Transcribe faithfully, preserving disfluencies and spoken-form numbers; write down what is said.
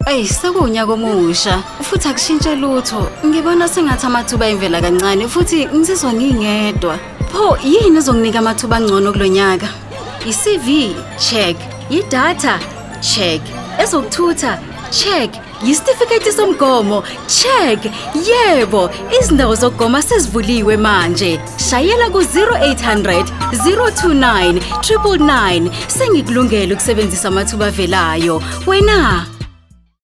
Ayi sekunyaka omusha futhi akushintshe lutho. Ngibona sengathi amathuba emvela kancane futhi ngizizwa ngingedwa. Pho yini ezonginika amathuba angcono kulonyaka? I-C V, check. Idatha, check. Ezokuthutha, check. Yisitifiketi somgomo, check. Yebo, izindawo zokugoma sezivuliwe manje. Shayela ku zero eight hundred, zero two nine, nine nine nine. Sengikulungele ukusebenzisa amathuba avelayo. Wena